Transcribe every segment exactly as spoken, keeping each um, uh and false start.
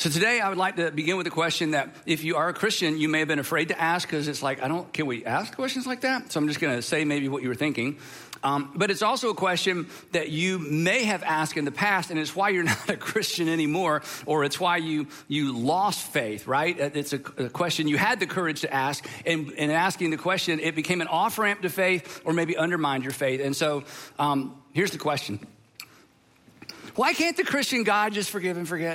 So today I would like to begin with a question that if you are a Christian, you may have been afraid to ask because it's like, I don't, can we ask questions like that? So I'm just going to say maybe what you were thinking. Um, but it's also a question that you may have asked in the past, and it's why you're not a Christian anymore, or it's why you you lost faith, right? It's a, a question you had the courage to ask, and in asking the question, it became an off-ramp to faith or maybe undermined your faith. And so um, here's the question. Why can't the Christian God just forgive and forget?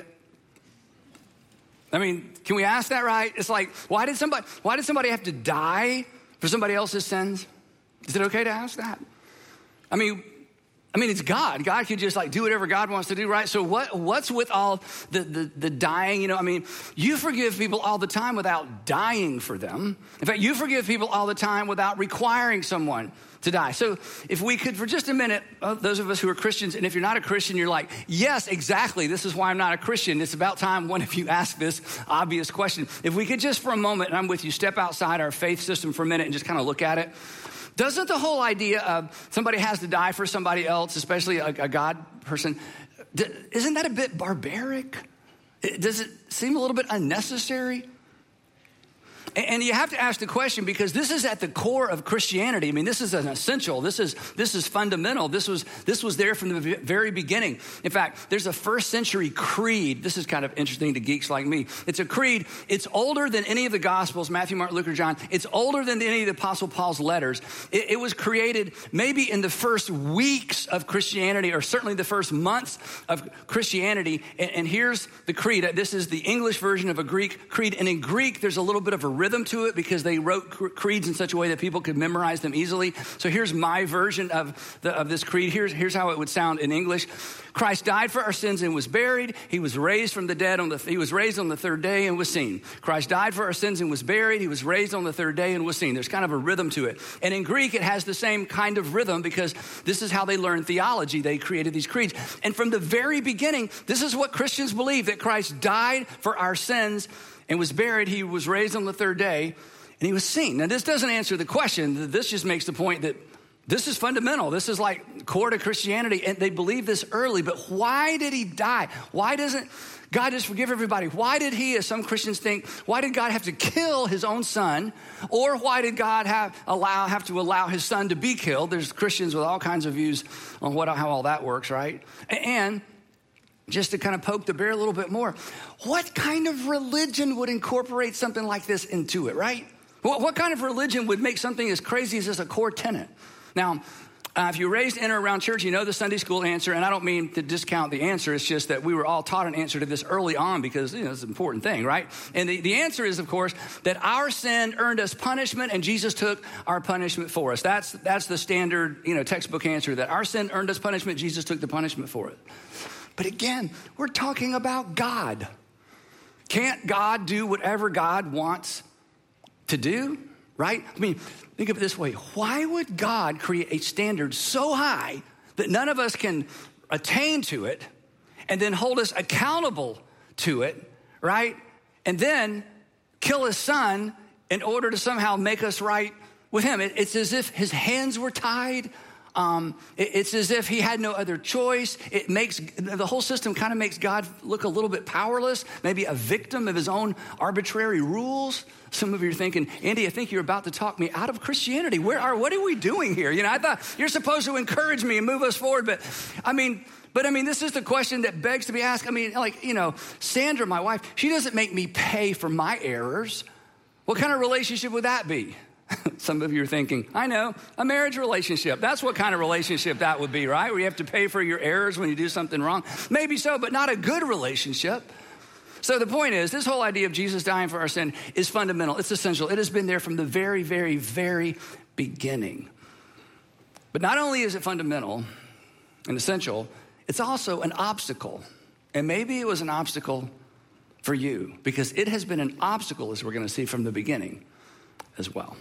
I mean, can we ask that, right? It's like, why did somebody, why did somebody have to die for somebody else's sins? Is it okay to ask that? I mean, I mean, it's God. God can just like do whatever God wants to do, right? So what, what's with all the, the, the dying? You know, I mean, you forgive people all the time without dying for them. In fact, you forgive people all the time without requiring someone to die. So if we could, for just a minute, uh, those of us who are Christians, and if you're not a Christian, you're like, yes, exactly. This is why I'm not a Christian. It's about time one of you ask this obvious question. If we could just for a moment, and I'm with you, step outside our faith system for a minute and just kind of look at it. Doesn't the whole idea of somebody has to die for somebody else, especially a, a God person, isn't that a bit barbaric? Does it seem a little bit unnecessary? And you have to ask the question because this is at the core of Christianity. I mean, this is an essential. This is this is fundamental. This was this was there from the very beginning. In fact, there's a first century creed. This is kind of interesting to geeks like me. It's a creed. It's older than any of the Gospels, Matthew, Mark, Luke, or John. It's older than any of the Apostle Paul's letters. It, it was created maybe in the first weeks of Christianity, or certainly the first months of Christianity. And, and here's the creed. This is the English version of a Greek creed. And in Greek, there's a little bit of a rhythm to it because they wrote creeds in such a way that people could memorize them easily. So here's my version of the, of this creed. Here's, here's how it would sound in English. Christ died for our sins and was buried. He was raised from the dead on the, he was raised on the third day and was seen. Christ died for our sins and was buried. He was raised on the third day and was seen. There's kind of a rhythm to it. And in Greek, it has the same kind of rhythm because this is how they learned theology. They created these creeds. And from the very beginning, this is what Christians believe, that Christ died for our sins and was buried. He was raised on the third day, and he was seen. Now, this doesn't answer the question. This just makes the point that this is fundamental. This is like core to Christianity, and they believe this early. But why did he die? Why doesn't God just forgive everybody? Why did he, as some Christians think, why did God have to kill his own son? Or why did God have allow have to allow his son to be killed? There's Christians with all kinds of views on what how all that works, right? And just to kind of poke the bear a little bit more, what kind of religion would incorporate something like this into it, right? What, what kind of religion would make something as crazy as this a core tenet? Now, uh, if you're raised in or around church, you know the Sunday school answer, and I don't mean to discount the answer. It's just that we were all taught an answer to this early on because, you know, it's an important thing, right? And the, the answer is, of course, that our sin earned us punishment and Jesus took our punishment for us. That's, that's the standard, you know, textbook answer, that our sin earned us punishment, Jesus took the punishment for it. But again, we're talking about God. Can't God do whatever God wants to do, right? I mean, think of it this way. Why would God create a standard so high that none of us can attain to it and then hold us accountable to it, right? And then kill his son in order to somehow make us right with him? It, it's as if his hands were tied. Um, it, it's as if he had no other choice. It makes, the whole system kind of makes God look a little bit powerless, maybe a victim of his own arbitrary rules. Some of you are thinking, Andy, I think you're about to talk me out of Christianity. Where are, what are we doing here? You know, I thought you're supposed to encourage me and move us forward, but I mean, But I mean, this is the question that begs to be asked. I mean, like, you know, Sandra, my wife, she doesn't make me pay for my errors. What kind of relationship would that be? Some of you are thinking, I know, a marriage relationship. That's what kind of relationship that would be, right? Where you have to pay for your errors when you do something wrong. Maybe so, but not a good relationship. So the point is, this whole idea of Jesus dying for our sin is fundamental. It's essential. It has been there from the very, very, very beginning. But not only is it fundamental and essential, it's also an obstacle. And maybe it was an obstacle for you, because it has been an obstacle, as we're going to see, from the beginning as well.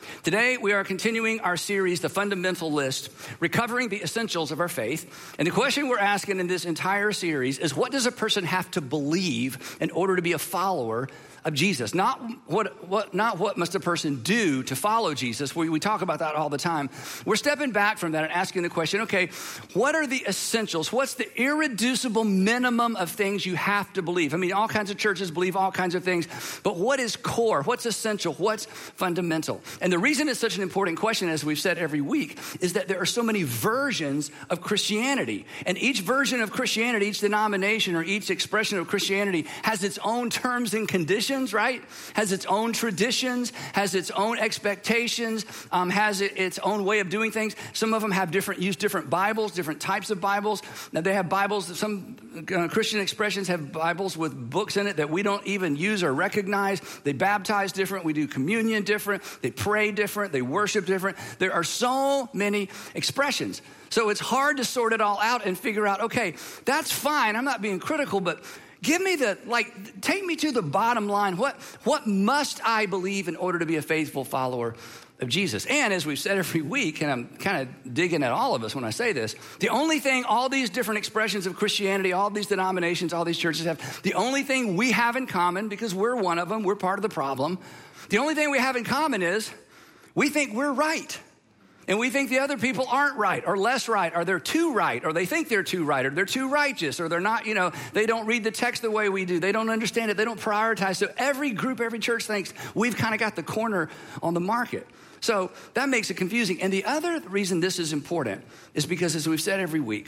Today, we are continuing our series, The Fundamental List, Recovering the Essentials of Our Faith. And the question we're asking in this entire series is, what does a person have to believe in order to be a follower of Jesus? Not what, what, not what must a person do to follow Jesus. We, we talk about that all the time. We're stepping back from that and asking the question, okay, what are the essentials? What's the irreducible minimum of things you have to believe? I mean, all kinds of churches believe all kinds of things, but what is core? What's essential? What's fundamental? And the reason it's such an important question, as we've said every week, is that there are so many versions of Christianity. And each version of Christianity, each denomination or each expression of Christianity has its own terms and conditions, right? Has its own traditions, has its own expectations, um, has it, its own way of doing things. Some of them have different, use different Bibles, different types of Bibles. Now they have Bibles, some uh, Christian expressions have Bibles with books in it that we don't even use or recognize. They baptize different, we do communion different, they pray different, they worship different. There are so many expressions. So it's hard to sort it all out and figure out, okay, that's fine. I'm not being critical, but give me the, like, take me to the bottom line. What, what must I believe in order to be a faithful follower of Jesus? And as we've said every week, and I'm kind of digging at all of us when I say this, the only thing all these different expressions of Christianity, all these denominations, all these churches have, the only thing we have in common, because we're one of them, we're part of the problem, the only thing we have in common is we think we're right. And we think the other people aren't right or less right, or they're too right, or they think they're too right, or they're too righteous, or they're not, you know, they don't read the text the way we do. They don't understand it. They don't prioritize. So every group, every church thinks we've kind of got the corner on the market. So that makes it confusing. And the other reason this is important is because, as we've said every week,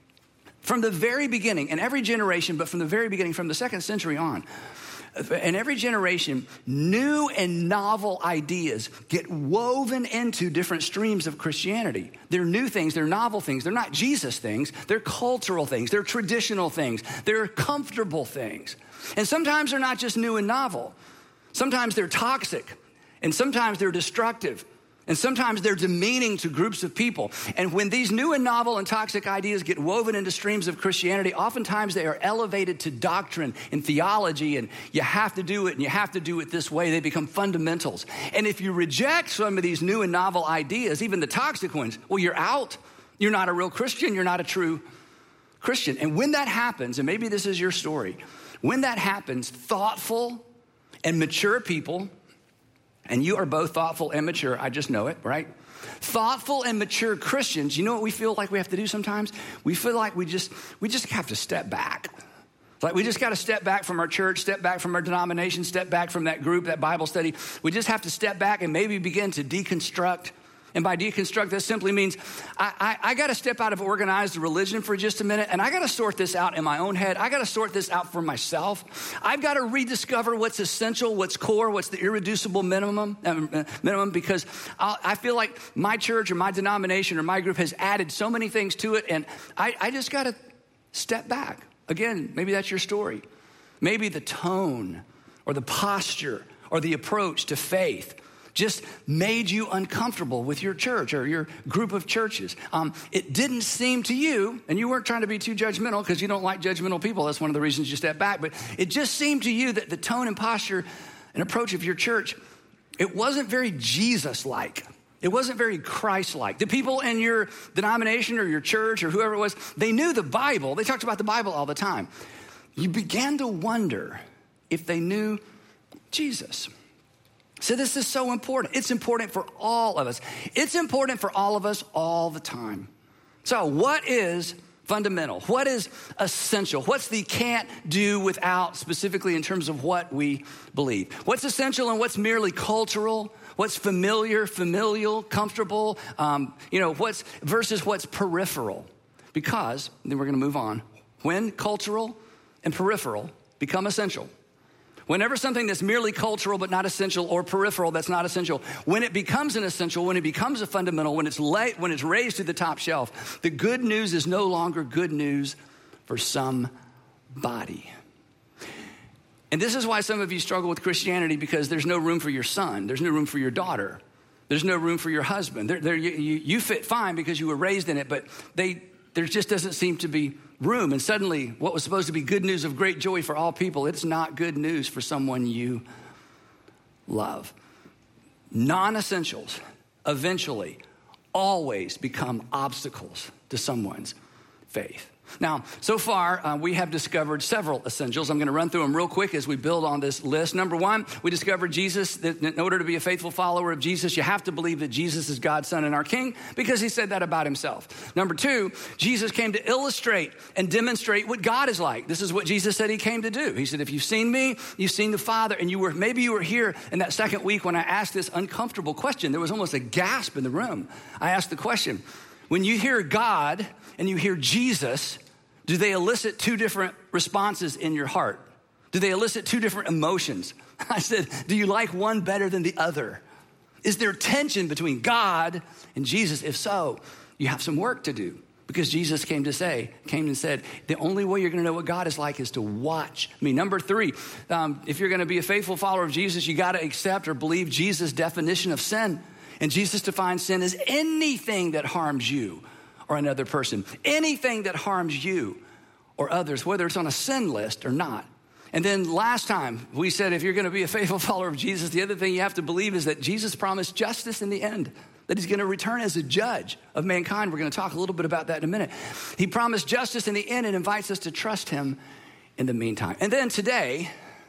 from the very beginning, in every generation, but from the very beginning, from the second century on, in every generation, new and novel ideas get woven into different streams of Christianity. They're new things, they're novel things, they're not Jesus things, they're cultural things, they're traditional things, they're comfortable things. And sometimes they're not just new and novel. Sometimes they're toxic, and sometimes they're destructive. And sometimes they're demeaning to groups of people. And when these new and novel and toxic ideas get woven into streams of Christianity, oftentimes they are elevated to doctrine and theology, and you have to do it, and you have to do it this way. They become fundamentals. And if you reject some of these new and novel ideas, even the toxic ones, well, you're out. You're not a real Christian. You're not a true Christian. And when that happens, and maybe this is your story, when that happens, thoughtful and mature people, and you are both thoughtful and mature, I just know it, right? Thoughtful and mature Christians, you know what we feel like we have to do sometimes? We feel like we just we just have to step back. Like we just got to step back from our church, step back from our denomination, step back from that group, that Bible study. We just have to step back and maybe begin to deconstruct. And by deconstruct, that simply means I, I, I got to step out of organized religion for just a minute, and I got to sort this out in my own head. I got to sort this out for myself. I've got to rediscover what's essential, what's core, what's the irreducible minimum, uh, minimum because I'll, I feel like my church or my denomination or my group has added so many things to it, and I, I just got to step back. Again, maybe that's your story. Maybe the tone or the posture or the approach to faith just made you uncomfortable with your church or your group of churches. Um, it didn't seem to you, and you weren't trying to be too judgmental because you don't like judgmental people. That's one of the reasons you step back. But it just seemed to you that the tone and posture and approach of your church, it wasn't very Jesus-like. It wasn't very Christ-like. The people in your denomination or your church or whoever it was, they knew the Bible. They talked about the Bible all the time. You began to wonder if they knew Jesus. So this is so important. It's important for all of us. It's important for all of us all the time. So what is fundamental? What is essential? What's the can't do without, specifically in terms of what we believe? What's essential and what's merely cultural? What's familiar, familial, comfortable? Um, you know, what's versus what's peripheral? Because, then we're going to move on. When cultural and peripheral become essential, whenever something that's merely cultural but not essential, or peripheral that's not essential, when it becomes an essential, when it becomes a fundamental, when it's late, when it's raised to the top shelf, the good news is no longer good news for somebody. And this is why some of you struggle with Christianity, because there's no room for your son. There's no room for your daughter. There's no room for your husband. There, there, you, you fit fine because you were raised in it, but they, there just doesn't seem to be room. And suddenly, what was supposed to be good news of great joy for all people, it's not good news for someone you love. non-essentials eventually always become obstacles to someone's faith. Now, so far, uh, we have discovered several essentials. I'm going to run through them real quick as we build on this list. Number one, we discovered Jesus, that in order to be a faithful follower of Jesus, you have to believe that Jesus is God's Son and our King, because he said that about himself. Number two, Jesus came to illustrate and demonstrate what God is like. This is what Jesus said he came to do. He said, if you've seen me, you've seen the Father. And you were maybe you were here in that second week when I asked this uncomfortable question. There was almost a gasp in the room. I asked the question, when you hear God and you hear Jesus, do they elicit two different responses in your heart? Do they elicit two different emotions? I said, do you like one better than the other? Is there tension between God and Jesus? If so, you have some work to do, because Jesus came to say, came and said, the only way you're going to know what God is like is to watch me. Number three, um, if you're going to be a faithful follower of Jesus, you got to accept or believe Jesus' definition of sin. And Jesus defines sin as anything that harms you or another person, anything that harms you or others, whether it's on a sin list or not. And then last time we said, if you're going to be a faithful follower of Jesus, the other thing you have to believe is that Jesus promised justice in the end, that he's going to return as a judge of mankind. We're going to talk a little bit about that in a minute. He promised justice in the end and invites us to trust him in the meantime. And then today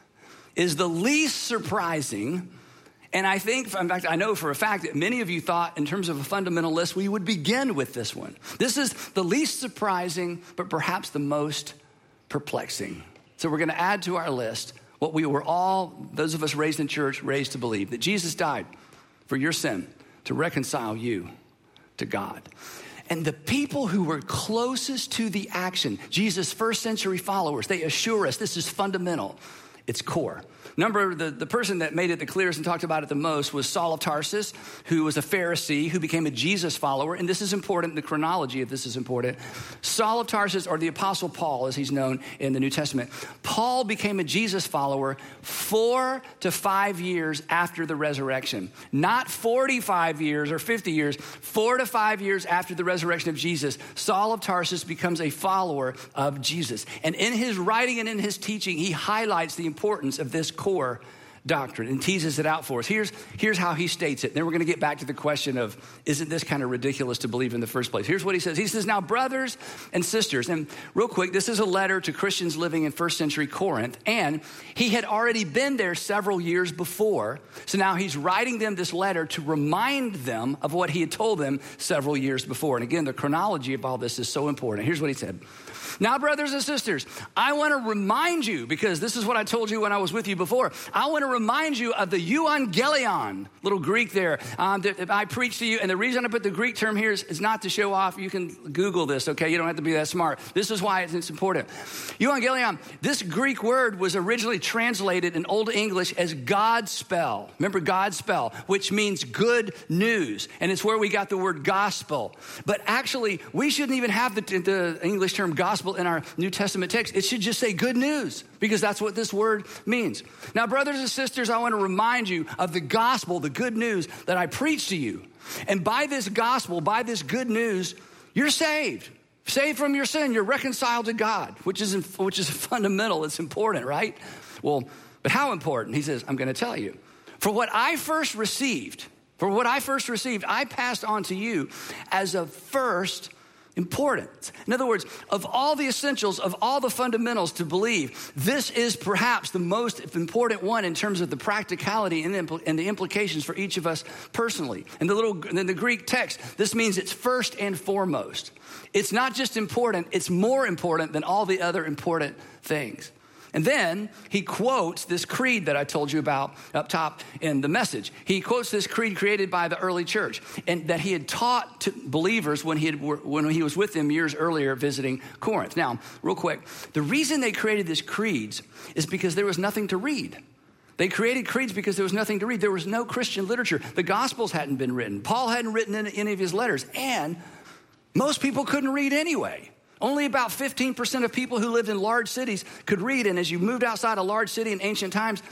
is the least surprising. And I think, in fact, I know for a fact that many of you thought in terms of a fundamental list, we would begin with this one. This is the least surprising, but perhaps the most perplexing. So we're going to add to our list what we were all, those of us raised in church, raised to believe, that Jesus died for your sin to reconcile you to God. And the people who were closest to the action, Jesus' first century followers, they assure us this is fundamental. It's core. Number, the, the person that made it the clearest and talked about it the most was Saul of Tarsus, who was a Pharisee who became a Jesus follower. And this is important. The chronology of this is important. Saul of Tarsus, or the Apostle Paul, as he's known in the New Testament. Paul became a Jesus follower four to five years after the resurrection. Not forty-five years or fifty years, four to five years after the resurrection of Jesus, Saul of Tarsus becomes a follower of Jesus. And in his writing and in his teaching, he highlights the importance of this core doctrine and teases it out for us. Here's, here's how he states it. Then we're going to get back to the question of, isn't this kind of ridiculous to believe in the first place? Here's what he says. He says, now, brothers and sisters, and real quick, this is a letter to Christians living in first century Corinth, and he had already been there several years before. So now he's writing them this letter to remind them of what he had told them several years before. And again, the chronology of all this is so important. Here's what he said. Now, brothers and sisters, I want to remind you, because this is what I told you when I was with you before. I want to remind you of the euangelion, little Greek there, um, that I preached to you. And the reason I put the Greek term here is, is not to show off. You can Google this, okay? You don't have to be that smart. This is why it's, it's important. Euangelion, this Greek word was originally translated in Old English as Godspell. Remember Godspell, which means good news. And it's where we got the word gospel. But actually, we shouldn't even have the, the English term gospel in our New Testament text. It should just say good news, because that's what this word means. Now, brothers and sisters, I want to remind you of the gospel, the good news that I preached to you. And by this gospel, by this good news, you're saved. Saved from your sin. You're reconciled to God, which is, which is fundamental. It's important, right? Well, but how important? He says, I'm going to tell you. For what I first received, for what I first received, I passed on to you as of first important. In other words, of all the essentials, of all the fundamentals to believe, this is perhaps the most important one in terms of the practicality and the, impl- and the implications for each of us personally. And the little, in the Greek text, this means it's first and foremost. It's not just important, it's more important than all the other important things. And then he quotes this creed that I told you about up top in the message. He quotes this creed created by the early church and that he had taught to believers when he had, when he was with them years earlier visiting Corinth. Now, real quick, the reason they created these creeds is because there was nothing to read. They created creeds because there was nothing to read. There was no Christian literature. The Gospels hadn't been written. Paul hadn't written any of his letters. And most people couldn't read anyway. Only about fifteen percent of people who lived in large cities could read. And as you moved outside a large city in ancient times,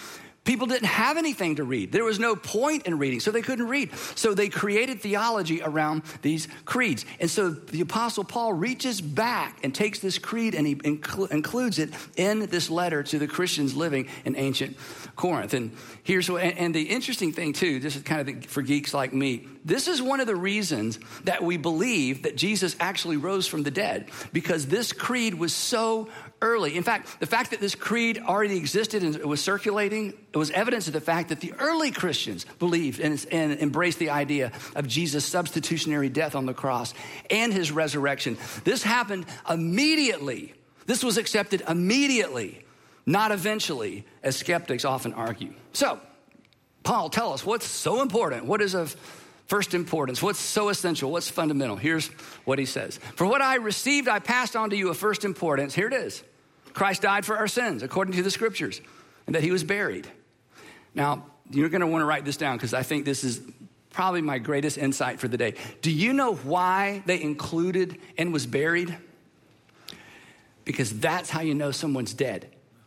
People didn't have anything to read. There was no point in reading, so they couldn't read. So they created theology around these creeds. And so the Apostle Paul reaches back and takes this creed and he incl- includes it in this letter to the Christians living in ancient Corinth. And here's what, and, and the interesting thing too, this is kind of for geeks like me, this is one of the reasons that we believe that Jesus actually rose from the dead, because this creed was so early. In fact, the fact that this creed already existed and it was circulating, it was evidence of the fact that the early Christians believed and, and embraced the idea of Jesus' substitutionary death on the cross and his resurrection. This happened immediately. This was accepted immediately, not eventually, as skeptics often argue. So, Paul, tell us what's so important. What is of first importance? What's so essential? What's fundamental? Here's what he says. For what I received, I passed on to you of first importance. Here it is. Christ died for our sins, according to the scriptures, and that he was buried. Now, you're going to want to write this down because I think this is probably my greatest insight for the day. Do you know why they included and was buried? Because that's how you know someone's dead.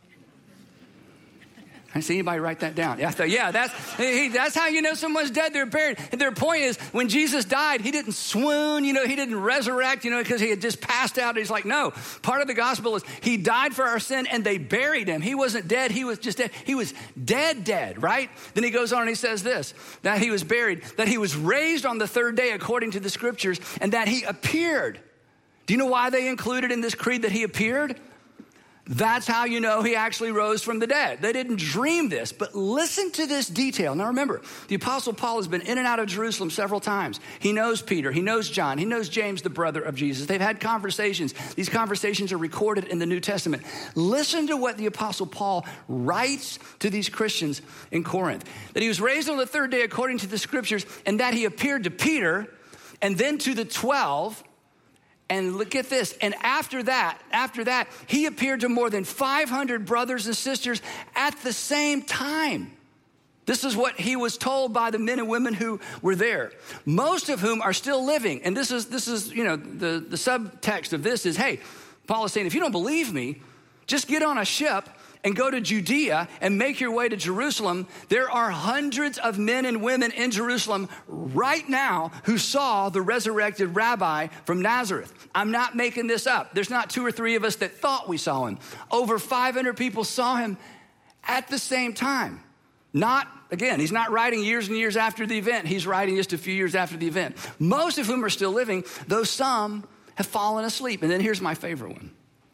I see anybody write that down. Yeah, I thought, yeah, that's he, that's how you know someone's dead. They're buried. And their point is, when Jesus died, he didn't swoon, you know, he didn't resurrect, you know, because he had just passed out. He's like, no. Part of the gospel is he died for our sin and they buried him. He wasn't dead. He was just dead. He was dead, dead, right? Then he goes on and he says this, that he was buried, that he was raised on the third day according to the scriptures, and that he appeared. Do you know why they included in this creed that he appeared? That's how you know he actually rose from the dead. They didn't dream this, but listen to this detail. Now remember, the Apostle Paul has been in and out of Jerusalem several times. He knows Peter, he knows John, he knows James, the brother of Jesus. They've had conversations. These conversations are recorded in the New Testament. Listen to what the Apostle Paul writes to these Christians in Corinth. That he was raised on the third day according to the scriptures, and that he appeared to Peter and then to the twelve. And look at this. And after that, after that, he appeared to more than five hundred brothers and sisters at the same time. This is what he was told by the men and women who were there, most of whom are still living. And this is, this is, you know, the, the subtext of this is, hey, Paul is saying, if you don't believe me, just get on a ship and go to Judea and make your way to Jerusalem. There are hundreds of men and women in Jerusalem right now who saw the resurrected rabbi from Nazareth. I'm not making this up. There's not two or three of us that thought we saw him. Over five hundred people saw him at the same time. Not, again, he's not writing years and years after the event. He's writing just a few years after the event. Most of whom are still living, though some have fallen asleep. And then here's my favorite one.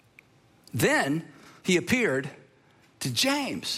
Then he appeared to James,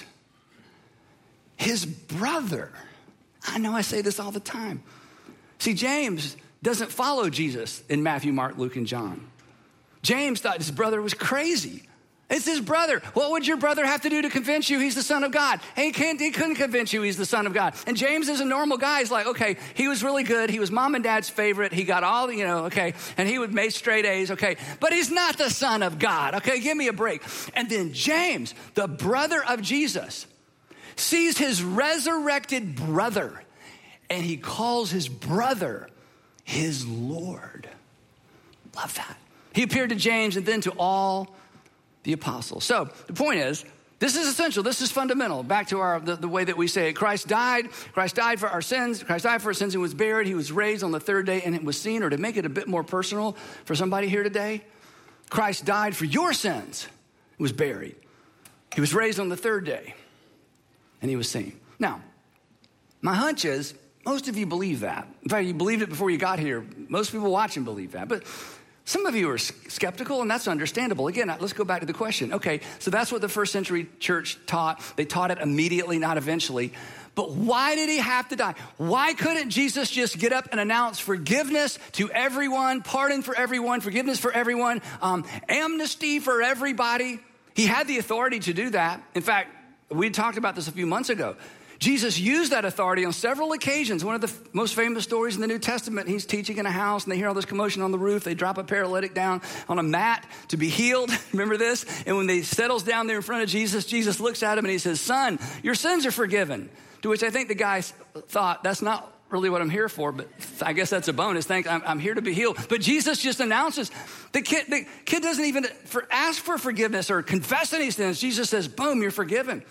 his brother. I know I say this all the time. See, James doesn't follow Jesus in Matthew, Mark, Luke, and John. James thought his brother was crazy. It's his brother. What would your brother have to do to convince you he's the Son of God? He, can't, he couldn't convince you he's the Son of God. And James is a normal guy. He's like, okay, he was really good. He was mom and dad's favorite. He got all the, you know, okay, and he would make straight A's, okay. But he's not the Son of God, okay? Give me a break. And then James, the brother of Jesus, sees his resurrected brother, and he calls his brother his Lord. Love that. He appeared to James and then to all the apostles. So the point is, this is essential. This is fundamental. Back to our the, the way that we say it. Christ died. Christ died for our sins. Christ died for our sins and was buried. He was raised on the third day and it was seen. Or to make it a bit more personal for somebody here today, Christ died for your sins. He was buried. He was raised on the third day and he was seen. Now, my hunch is most of you believe that. In fact, you believed it before you got here. Most people watching believe that. But some of you are skeptical, and that's understandable. Again, let's go back to the question. Okay, so that's what the first century church taught. They taught it immediately, not eventually. But why did he have to die? Why couldn't Jesus just get up and announce forgiveness to everyone, pardon for everyone, forgiveness for everyone, um, amnesty for everybody? He had the authority to do that. In fact, we talked about this a few months ago. Jesus used that authority on several occasions. One of the f- most famous stories in the New Testament, he's teaching in a house and they hear all this commotion on the roof. They drop a paralytic down on a mat to be healed. Remember this? And when they settles down there in front of Jesus, Jesus looks at him and he says, son, your sins are forgiven. To which I think the guy thought, that's not really what I'm here for, but I guess that's a bonus. Thank I'm, I'm here to be healed. But Jesus just announces, the kid, the kid doesn't even for, ask for forgiveness or confess any sins. Jesus says, boom, you're forgiven.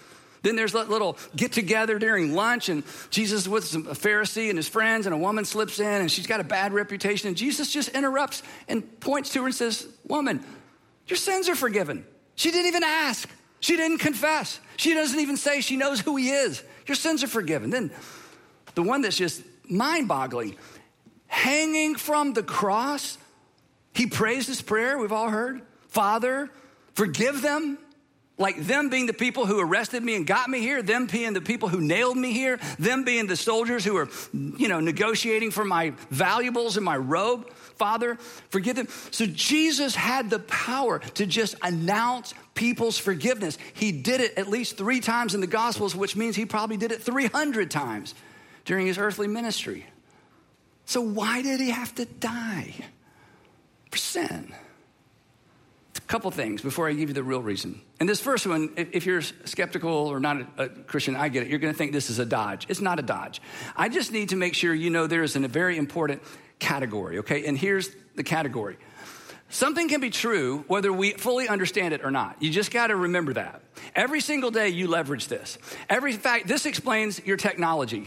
Then there's that little get together during lunch, and Jesus is with some, a Pharisee and his friends, and a woman slips in, and she's got a bad reputation. And Jesus just interrupts and points to her and says, woman, your sins are forgiven. She didn't even ask. She didn't confess. She doesn't even say she knows who he is. Your sins are forgiven. Then the one that's just mind-boggling, hanging from the cross, he prays this prayer we've all heard. Father, forgive them. Like them being the people who arrested me and got me here, them being the people who nailed me here, them being the soldiers who were, you know, negotiating for my valuables and my robe. Father, forgive them. So Jesus had the power to just announce people's forgiveness. He did it at least three times in the Gospels, which means he probably did it three hundred times during his earthly ministry. So why did he have to die? For sin. A couple things before I give you the real reason. And this first one, if, if you're skeptical or not a, a Christian, I get it. You're going to think this is a dodge. It's not a dodge. I just need to make sure you know there is a very important category, okay? And here's the category. Something can be true whether we fully understand it or not. You just got to remember that. Every single day you leverage this. Every fact, this explains your technology.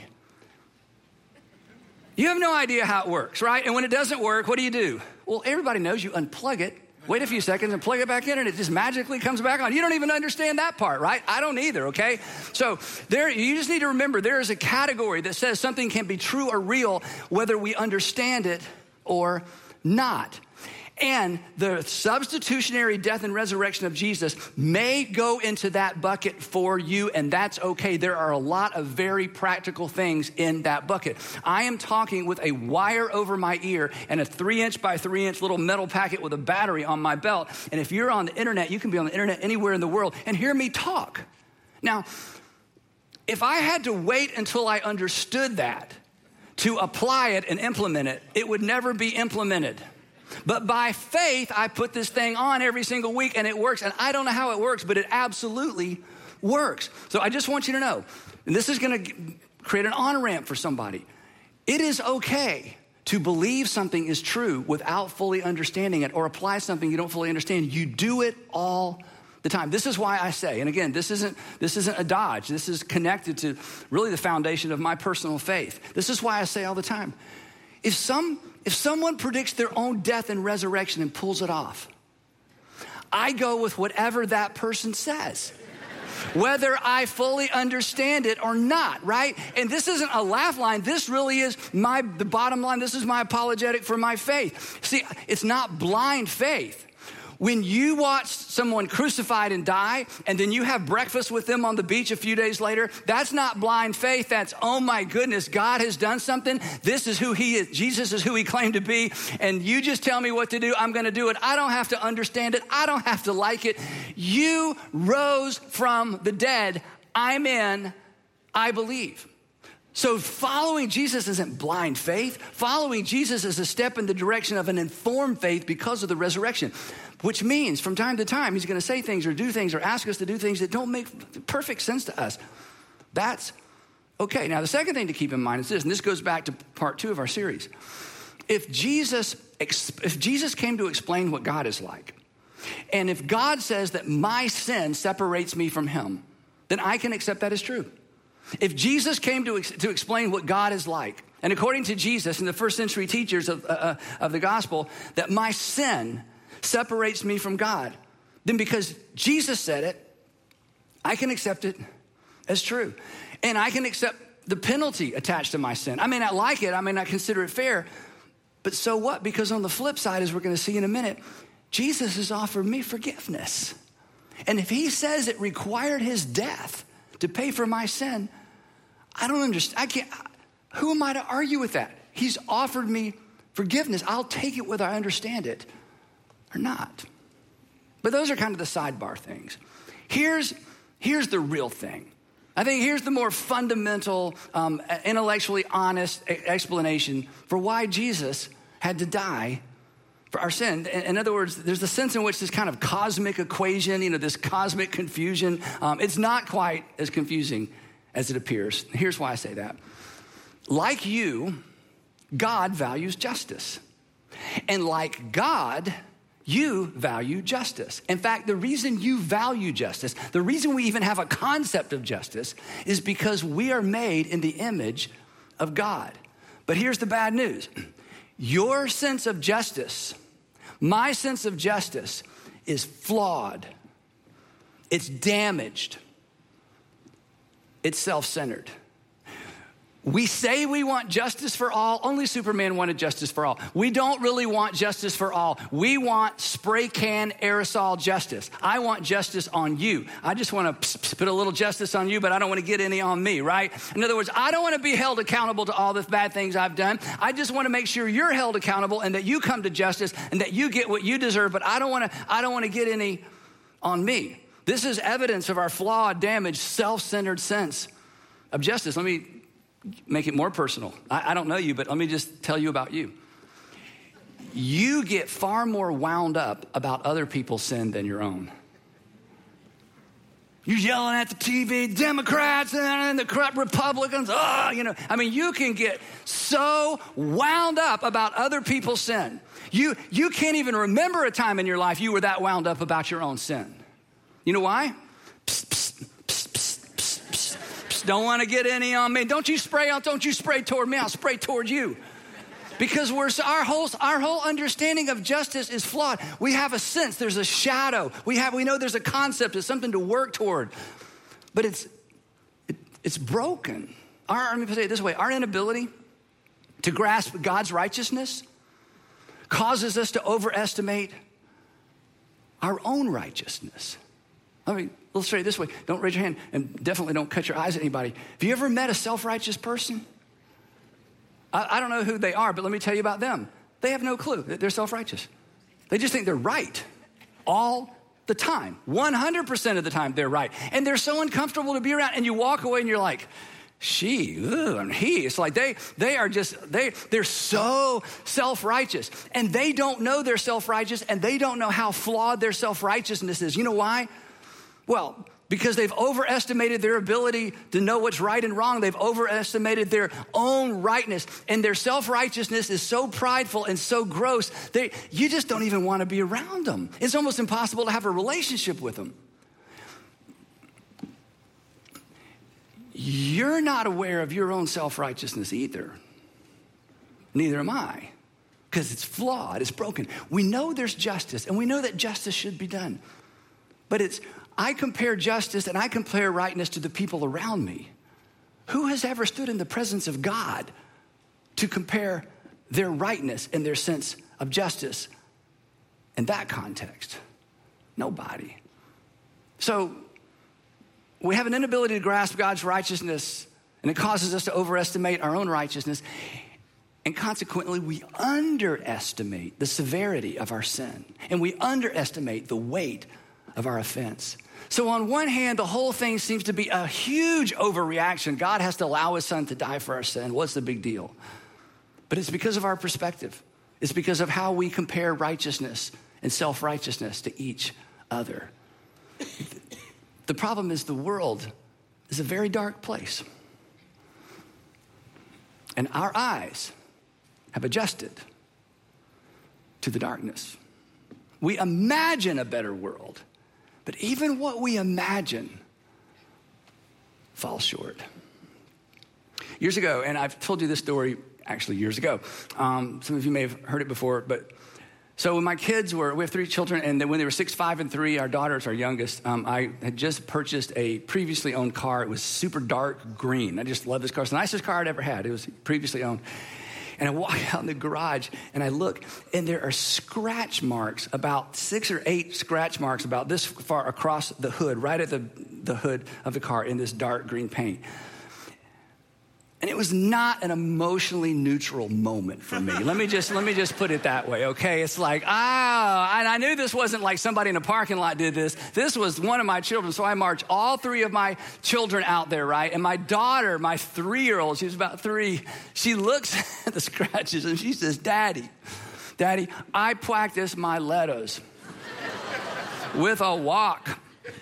You have no idea how it works, right? And when it doesn't work, what do you do? Well, everybody knows you unplug it, wait a few seconds and plug it back in and it just magically comes back on. You don't even understand that part, right? I don't either, okay? So there, you just need to remember there is a category that says something can be true or real whether we understand it or not. And the substitutionary death and resurrection of Jesus may go into that bucket for you, and that's okay. There are a lot of very practical things in that bucket. I am talking with a wire over my ear and a three inch by three inch little metal packet with a battery on my belt. And if you're on the internet, you can be on the internet anywhere in the world and hear me talk. Now, if I had to wait until I understood that to apply it and implement it, it would never be implemented. But by faith, I put this thing on every single week and it works. And I don't know how it works, but it absolutely works. So I just want you to know, and this is going to create an on-ramp for somebody. It is okay to believe something is true without fully understanding it or apply something you don't fully understand. You do it all the time. This is why I say, and again, this isn't, this isn't a dodge. This is connected to really the foundation of my personal faith. This is why I say all the time, if some... If someone predicts their own death and resurrection and pulls it off, I go with whatever that person says, whether I fully understand it or not, right? And this isn't a laugh line. This really is my, the bottom line. This is my apologetic for my faith. See, it's not blind faith. When you watch someone crucified and die, and then you have breakfast with them on the beach a few days later, that's not blind faith. That's, oh my goodness, God has done something. This is who he is. Jesus is who he claimed to be. And you just tell me what to do. I'm going to do it. I don't have to understand it. I don't have to like it. You rose from the dead. I'm in. I believe. So following Jesus isn't blind faith. Following Jesus is a step in the direction of an informed faith because of the resurrection, which means from time to time, he's going to say things or do things or ask us to do things that don't make perfect sense to us. That's okay. Now, the second thing to keep in mind is this, and this goes back to part two of our series. If Jesus, if Jesus came to explain what God is like, and if God says that my sin separates me from him, then I can accept that as true. If Jesus came to, ex- to explain what God is like, and according to Jesus and the first century teachers of, uh, of the gospel, that my sin separates me from God, then because Jesus said it, I can accept it as true. And I can accept the penalty attached to my sin. I may not like it, I may not consider it fair, but so what? Because on the flip side, as we're going to see in a minute, Jesus has offered me forgiveness. And if he says it required his death to pay for my sin, I don't understand. I can't. Who am I to argue with that? He's offered me forgiveness. I'll take it whether I understand it or not. But those are kind of the sidebar things. Here's, here's the real thing. I think here's the more fundamental, um, intellectually honest explanation for why Jesus had to die for our sin. In other words, there's a sense in which this kind of cosmic equation, you know, this cosmic confusion, um, it's not quite as confusing as it appears. Here's why I say that. Like you, God values justice. And like God, you value justice. In fact, the reason you value justice, the reason we even have a concept of justice is because we are made in the image of God. But here's the bad news. Your sense of justice, my sense of justice is flawed. It's damaged. It's self-centered. We say we want justice for all. Only Superman wanted justice for all. We don't really want justice for all. We want spray can aerosol justice. I want justice on you. I just want to put a little justice on you, but I don't want to get any on me, right? In other words, I don't want to be held accountable to all the bad things I've done. I just want to make sure you're held accountable and that you come to justice and that you get what you deserve, but I don't want to, I don't want to get any on me. This is evidence of our flawed, damaged, self-centered sense of justice. Let me make it more personal. I, I don't know you, but let me just tell you about you. You get far more wound up about other people's sin than your own. You're yelling at the T V, Democrats and the corrupt Republicans. Oh, you know, I mean, you can get so wound up about other people's sin. You, you can't even remember a time in your life you were that wound up about your own sin. You know why? Psst, psst, psst, psst, psst, psst, psst. Don't want to get any on me. Don't you spray out. Don't you spray toward me. I'll spray toward you. Because we're our whole our whole understanding of justice is flawed. We have a sense. There's a shadow. We have we know there's a concept. It's something to work toward, but it's it, it's broken. Our, let me say it this way: our inability to grasp God's righteousness causes us to overestimate our own righteousness. Let me illustrate it this way. Don't raise your hand and definitely don't cut your eyes at anybody. Have you ever met a self-righteous person? I, I don't know who they are, but let me tell you about them. They have no clue that they're self-righteous. They just think they're right all the time. one hundred percent of the time they're right. And they're so uncomfortable to be around. And you walk away and you're like, she, ugh, and he. It's like they they are just, they, they're so self-righteous. And they don't know they're self-righteous and they don't know how flawed their self-righteousness is. You know why? Well, because they've overestimated their ability to know what's right and wrong. They've overestimated their own rightness. And their self-righteousness is so prideful and so gross, they, you just don't even want to be around them. It's almost impossible to have a relationship with them. You're not aware of your own self-righteousness either. Neither am I, because it's flawed, it's broken. We know there's justice, and we know that justice should be done. But it's, I compare justice and I compare rightness to the people around me. Who has ever stood in the presence of God to compare their rightness and their sense of justice in that context? Nobody. So we have an inability to grasp God's righteousness, and it causes us to overestimate our own righteousness. And consequently, we underestimate the severity of our sin, and we underestimate the weight of our offense. So on one hand, the whole thing seems to be a huge overreaction. God has to allow his son to die for our sin. What's the big deal? But it's because of our perspective. It's because of how we compare righteousness and self-righteousness to each other. The problem is the world is a very dark place. And our eyes have adjusted to the darkness. We imagine a better world, but even what we imagine falls short. Years ago, and I've told you this story actually years ago. Um, some of you may have heard it before, but so when my kids were, we have three children, and then when they were six, five, and three, our daughter's our youngest, um, I had just purchased a previously owned car. It was super dark green. I just love this car. It's the nicest car I'd ever had. It was previously owned. And I walk out in the garage and I look, and there are scratch marks, about six or eight scratch marks about this far across the hood, right at the, the hood of the car in this dark green paint. And it was not an emotionally neutral moment for me. Let me just let me just put it that way, okay? It's like, ah, oh, and I knew this wasn't like somebody in a parking lot did this. This was one of my children, so I marched all three of my children out there, right? And my daughter, my three-year-old, she was about three, she looks at the scratches and she says, Daddy, Daddy, I practice my letters with a walk.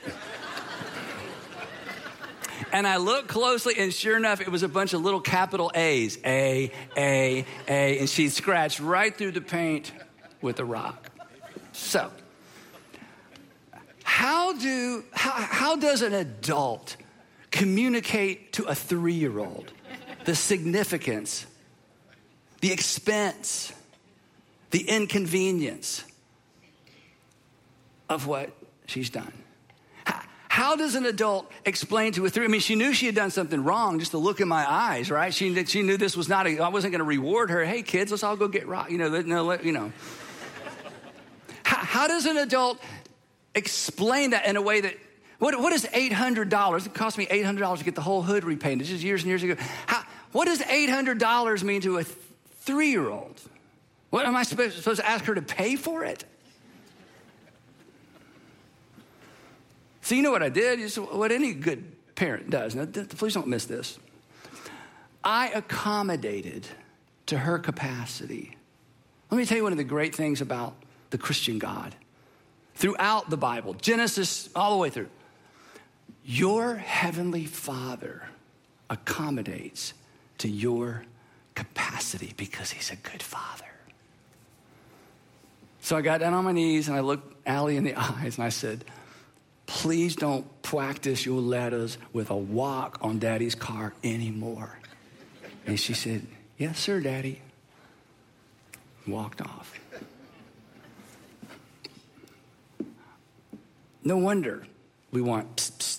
And I looked closely, and sure enough, it was a bunch of little capital A's. A, A, A. And she scratched right through the paint with a rock. So, how do how, how does an adult communicate to a three-year-old the significance, the expense, the inconvenience of what she's done? How, how does an adult explain to a three? I mean, she knew she had done something wrong, just the look in my eyes, right? She, she knew this was not, a, I wasn't going to reward her. Hey, kids, let's all go get rock. You know, no, you know. How, how does an adult explain that in a way that, what, what is eight hundred dollars? It cost me eight hundred dollars to get the whole hood repainted just years and years ago. How, what does eight hundred dollars mean to a th- three-year-old? What am I supposed, supposed to ask her to pay for it? So you know what I did? It's what any good parent does. Now, th- please don't miss this. I accommodated to her capacity. Let me tell you one of the great things about the Christian God. Throughout the Bible, Genesis all the way through, your heavenly Father accommodates to your capacity because he's a good father. So I got down on my knees and I looked Allie in the eyes and I said, please don't practice your letters with a walk on Daddy's car anymore. And she said, yes, sir, Daddy. Walked off. No wonder we want psst, psst.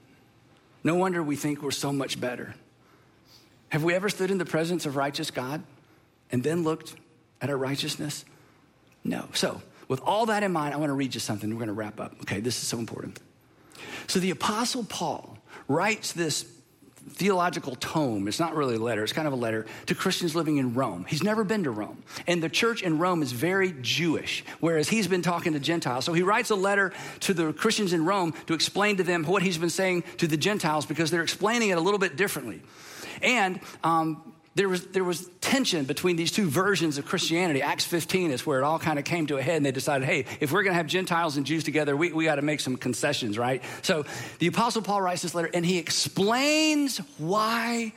No wonder we think we're so much better. Have we ever stood in the presence of righteous God and then looked at our righteousness? No. So, with all that in mind, I want to read you something. We're going to wrap up. Okay, this is so important. So the Apostle Paul writes this theological tome. It's not really a letter. It's kind of a letter to Christians living in Rome. He's never been to Rome. And the church in Rome is very Jewish, whereas he's been talking to Gentiles. So he writes a letter to the Christians in Rome to explain to them what he's been saying to the Gentiles because they're explaining it a little bit differently. And um, there was there was tension between these two versions of Christianity. Acts fifteen is where it all kind of came to a head, and they decided, hey, if we're going to have Gentiles and Jews together, we, we got to make some concessions, right? So the Apostle Paul writes this letter, and he explains why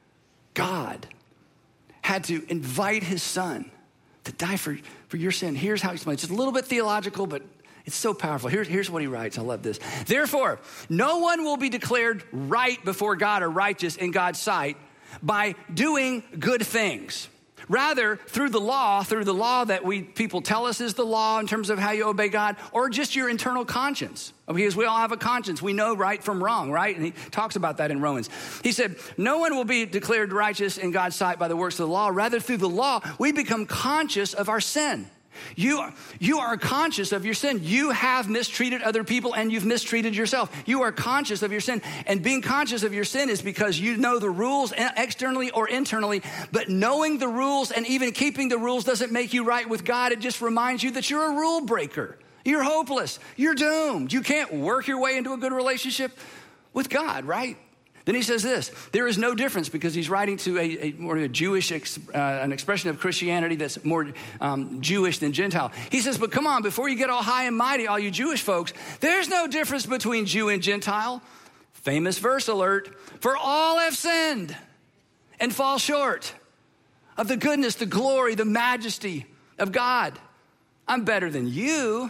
God had to invite his son to die for, for your sin. Here's how he explains. It's a little bit theological, but it's so powerful. Here, here's what he writes. I love this. Therefore, no one will be declared right before God or righteous in God's sight by doing good things. Rather, through the law, through the law that we people tell us is the law in terms of how you obey God, or just your internal conscience. Because we all have a conscience. We know right from wrong, right? And he talks about that in Romans. He said, no one will be declared righteous in God's sight by the works of the law. Rather, through the law, we become conscious of our sin. You are, you are conscious of your sin. You have mistreated other people and you've mistreated yourself. You are conscious of your sin. And being conscious of your sin is because you know the rules externally or internally. But knowing the rules and even keeping the rules doesn't make you right with God. It just reminds you that you're a rule breaker. You're hopeless. You're doomed. You can't work your way into a good relationship with God, right? Then he says this, there is no difference, because he's writing to a, a more a Jewish, ex, uh, an expression of Christianity that's more um, Jewish than Gentile. He says, but come on, before you get all high and mighty, all you Jewish folks, there's no difference between Jew and Gentile. Famous verse alert, for all have sinned and fall short of the goodness, the glory, the majesty of God. I'm better than you,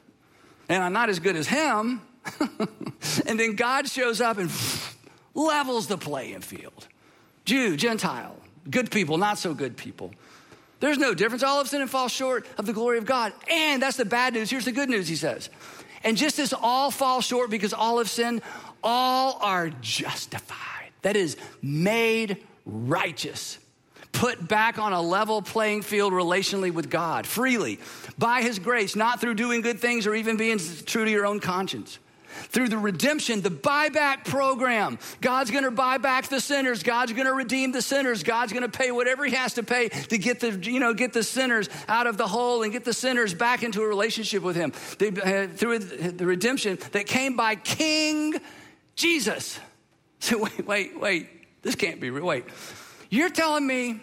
and I'm not as good as him. And then God shows up and levels the playing field. Jew, Gentile, good people, not so good people. There's no difference. All of sin and fall short of the glory of God. And that's the bad news. Here's the good news, he says. And just as all fall short because all have sinned, all are justified. That is, made righteous. Put back on a level playing field relationally with God, freely, by his grace, not through doing good things or even being true to your own conscience. Through the redemption, the buyback program. God's going to buy back the sinners. God's going to redeem the sinners. God's going to pay whatever he has to pay to get the, you know, get the sinners out of the hole and get the sinners back into a relationship with him. They, uh, through the redemption that came by King Jesus. So wait, wait, wait. This can't be real. Wait. You're telling me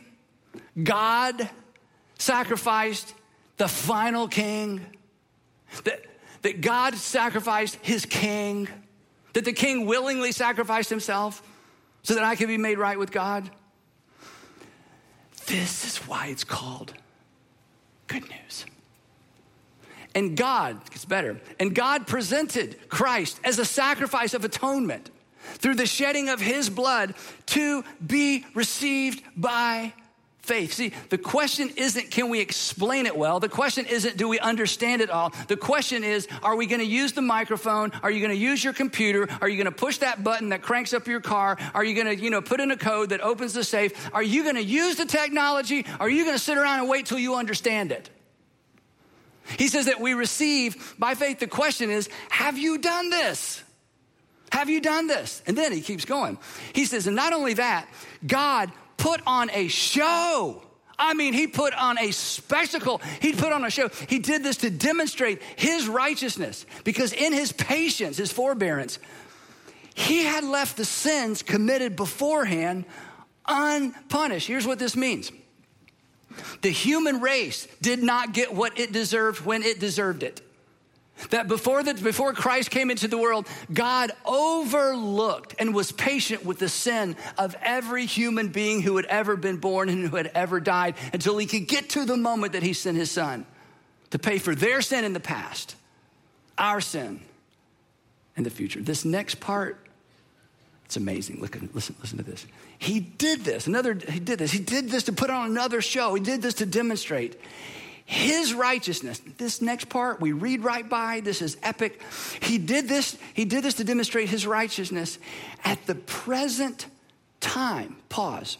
God sacrificed the final king? That That God sacrificed his king, that the king willingly sacrificed himself so that I could be made right with God? This is why it's called good news. And God, it's better, and God presented Christ as a sacrifice of atonement through the shedding of his blood to be received by faith. See, the question isn't, can we explain it well? The question isn't, do we understand it all? The question is, are we going to use the microphone? Are you going to use your computer? Are you going to push that button that cranks up your car? Are you going to, you know, put in a code that opens the safe? Are you going to use the technology? Are you going to sit around and wait till you understand it? He says that we receive by faith. The question is, have you done this? Have you done this? And then he keeps going. He says, and not only that, God put on a show. I mean, he put on a spectacle. He put on a show. He did this to demonstrate his righteousness, because in his patience, his forbearance, he had left the sins committed beforehand unpunished. Here's what this means. The human race did not get what it deserved when it deserved it. That before the, before Christ came into the world, God overlooked and was patient with the sin of every human being who had ever been born and who had ever died, until he could get to the moment that he sent his son to pay for their sin in the past, our sin in the future. This next part, it's amazing. Look, listen, listen to this. He did this. Another, he did this. He did this to put on another show. He did this to demonstrate his righteousness. This next part, we read right by. This is epic. He did this. He did this to demonstrate his righteousness at the present time. Pause.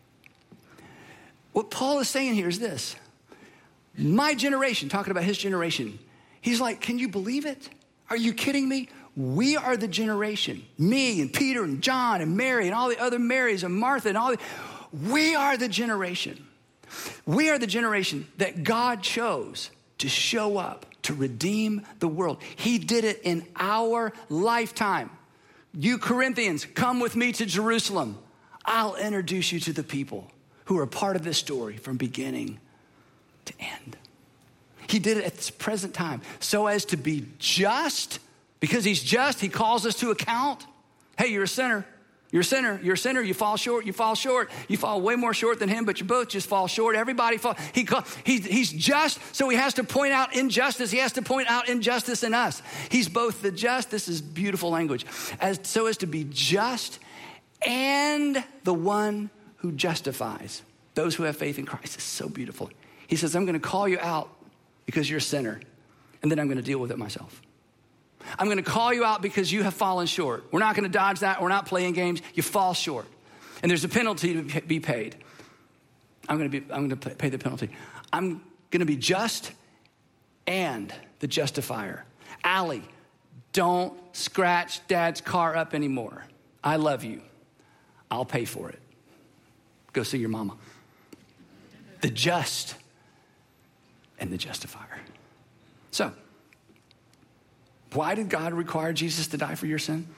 What Paul is saying here is this. My generation, talking about his generation, he's like, can you believe it? Are you kidding me? We are the generation, me and Peter and John and Mary and all the other Marys and Martha and all the, we are the generation. We are the generation that God chose to show up, to redeem the world. He did it in our lifetime. You Corinthians, come with me to Jerusalem. I'll introduce you to the people who are part of this story from beginning to end. He did it at this present time so as to be just. Because he's just, he calls us to account. Hey, you're a sinner. You're a sinner. You're a sinner. You fall short. You fall short. You fall way more short than him, but you both just fall short. Everybody fall. He call, he, he's just, so he has to point out injustice. He has to point out injustice in us. He's both the just, this is beautiful language, as so as to be just and the one who justifies those who have faith in Christ. It's so beautiful. He says, I'm going to call you out because you're a sinner, and then I'm going to deal with it myself. I'm going to call you out because you have fallen short. We're not going to dodge that. We're not playing games. You fall short. And there's a penalty to be paid. I'm going to be, I'm going to pay the penalty. I'm going to be just and the justifier. Allie, don't scratch Dad's car up anymore. I love you. I'll pay for it. Go see your mama. The just and the justifier. So, why did God require Jesus to die for your sin?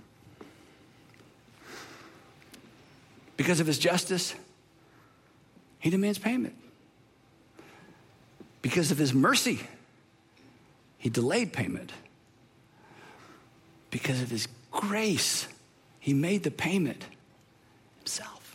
Because of his justice, he demands payment. Because of his mercy, he delayed payment. Because of his grace, he made the payment himself.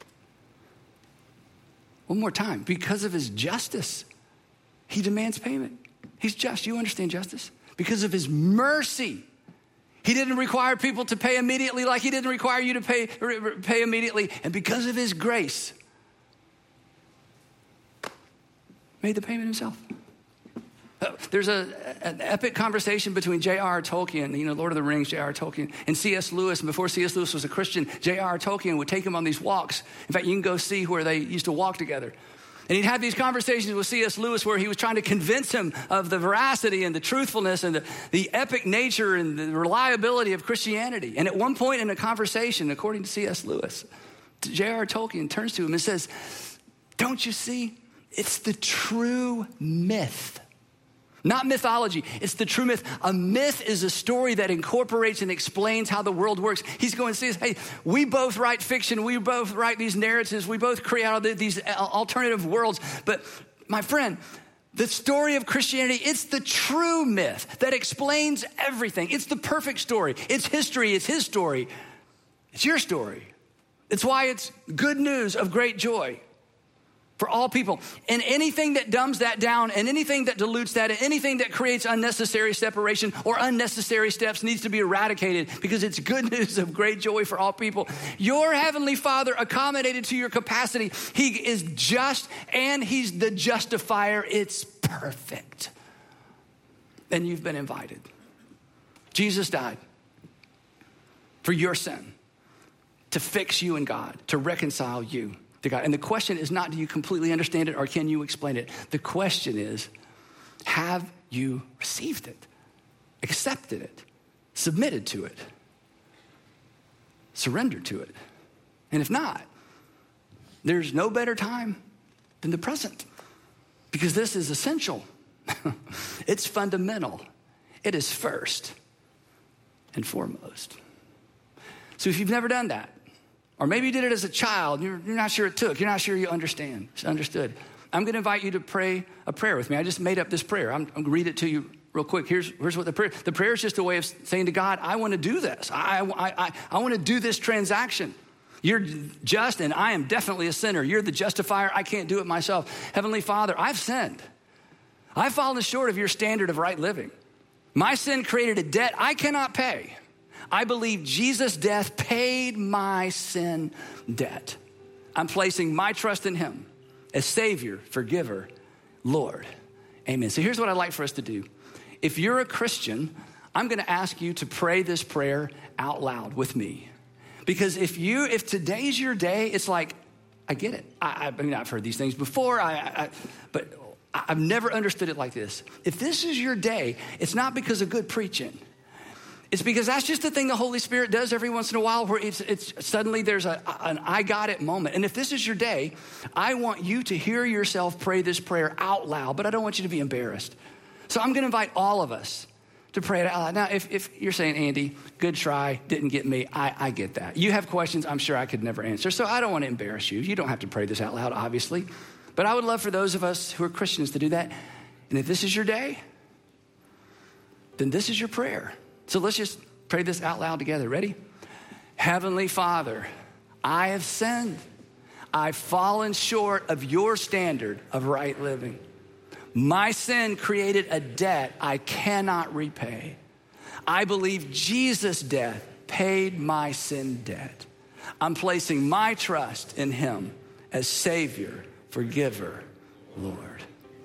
One more time. Because of his justice, he demands payment. He's just. You understand justice? Because of his mercy, he didn't require people to pay immediately like he didn't require you to pay, pay immediately. And because of his grace, made the payment himself. There's a, an epic conversation between J R R Tolkien, you know, Lord of the Rings, J R R Tolkien, and C S Lewis. And before C S Lewis was a Christian, J R R Tolkien would take him on these walks. In fact, you can go see where they used to walk together. And he'd have these conversations with C S Lewis where he was trying to convince him of the veracity and the truthfulness and the, the epic nature and the reliability of Christianity. And at one point in a conversation, according to C S Lewis, J R R Tolkien turns to him and says, don't you see? It's the true myth. Not mythology, it's the true myth. A myth is a story that incorporates and explains how the world works. He's going to say, hey, we both write fiction, we both write these narratives, we both create all these alternative worlds. But my friend, the story of Christianity, it's the true myth that explains everything. It's the perfect story. It's history, it's his story. It's your story. It's why it's good news of great joy. For all people. And anything that dumbs that down and anything that dilutes that and anything that creates unnecessary separation or unnecessary steps needs to be eradicated because it's good news of great joy for all people. Your heavenly Father accommodated to your capacity. He is just and he's the justifier. It's perfect. And you've been invited. Jesus died for your sin to fix you and God, to reconcile you to God. And the question is not, do you completely understand it or can you explain it? The question is, have you received it, accepted it, submitted to it, surrendered to it? And if not, there's no better time than the present because this is essential. It's fundamental. It is first and foremost. So if you've never done that, or maybe you did it as a child, you're, you're not sure it took, you're not sure you understand, understood. I'm gonna invite you to pray a prayer with me. I just made up this prayer. I'm, I'm gonna read it to you real quick. Here's, here's what the prayer, the prayer is just a way of saying to God, I wanna do this. I, I, I, I wanna do this transaction. You're just and I am definitely a sinner. You're the justifier. I can't do it myself. Heavenly Father, I've sinned. I've fallen short of your standard of right living. My sin created a debt I cannot pay. I believe Jesus' death paid my sin debt. I'm placing my trust in him as Savior, forgiver, Lord. Amen. So here's what I'd like for us to do. If you're a Christian, I'm going to ask you to pray this prayer out loud with me. Because if you, if today's your day, it's like, I get it. I, I mean, I've heard these things before, I, I, but I've never understood it like this. If this is your day, it's not because of good preaching. It's because that's just the thing the Holy Spirit does every once in a while where it's, it's suddenly there's a, an I got it moment. And if this is your day, I want you to hear yourself pray this prayer out loud, but I don't want you to be embarrassed. So I'm gonna invite all of us to pray it out loud. Now, if, if you're saying, Andy, good try, didn't get me, I, I get that. You have questions I'm sure I could never answer, so I don't wanna embarrass you. You don't have to pray this out loud, obviously. But I would love for those of us who are Christians to do that. And if this is your day, then this is your prayer. So let's just pray this out loud together. Ready? Heavenly Father, I have sinned. I've fallen short of your standard of right living. My sin created a debt I cannot repay. I believe Jesus' death paid my sin debt. I'm placing my trust in him as Savior, forgiver, Lord.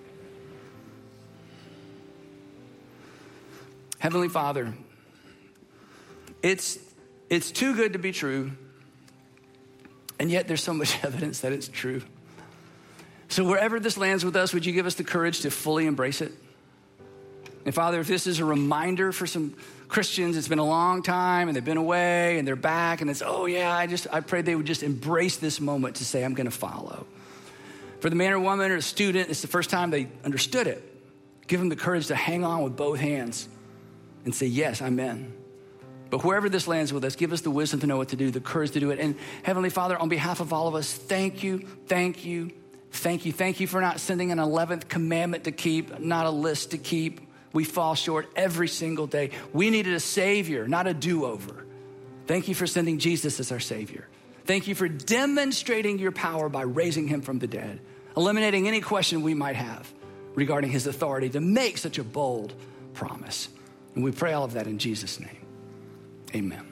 Heavenly Father, It's it's too good to be true, and yet there's so much evidence that it's true. So wherever this lands with us, would you give us the courage to fully embrace it? And Father, if this is a reminder for some Christians, it's been a long time and they've been away and they're back and it's, oh yeah, I just, I pray they would just embrace this moment to say, I'm gonna follow. For the man or woman or the student, it's the first time they understood it. Give them the courage to hang on with both hands and say, yes, I'm in. But wherever this lands with us, give us the wisdom to know what to do, the courage to do it. And Heavenly Father, on behalf of all of us, thank you, thank you, thank you. Thank you for not sending an eleventh commandment to keep, not a list to keep. We fall short every single day. We needed a Savior, not a do-over. Thank you for sending Jesus as our Savior. Thank you for demonstrating your power by raising him from the dead, eliminating any question we might have regarding his authority to make such a bold promise. And we pray all of that in Jesus' name. Amen.